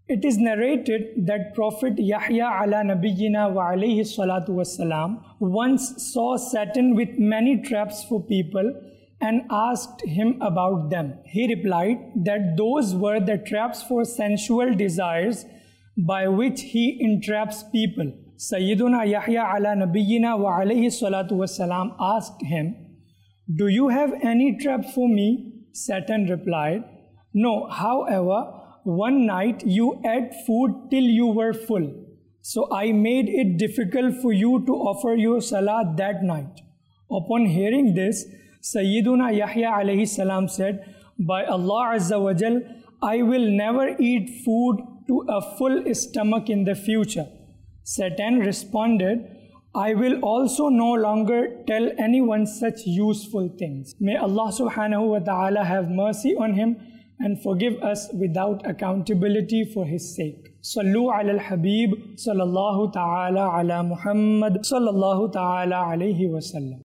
It is narrated that Prophet Yahya ala nabiyyina wa alayhi salatu wassalam once saw Satan with many traps for people and asked him about them. He replied that those were the traps for sensual desires by which he entraps people. Sayyiduna Yahya ala nabiyyina wa alayhi salatu wassalam asked him, "Do you have any trap for me?" Satan replied, "No, however, one night you ate food till you were full, so I made it difficult for you to offer your salah that night." Upon hearing this, Sayyiduna Yahya alayhi salam said, "By Allah Azza wa Jal, I will never eat food to a full stomach in the future." Satan responded, "I will also no longer tell anyone such useful things." May Allah subhanahu wa ta'ala have mercy on him and forgive us without accountability for his sake. Sallu ala al-Habib sallallahu ta'ala ala Muhammad sallallahu ta'ala alayhi wa sallam.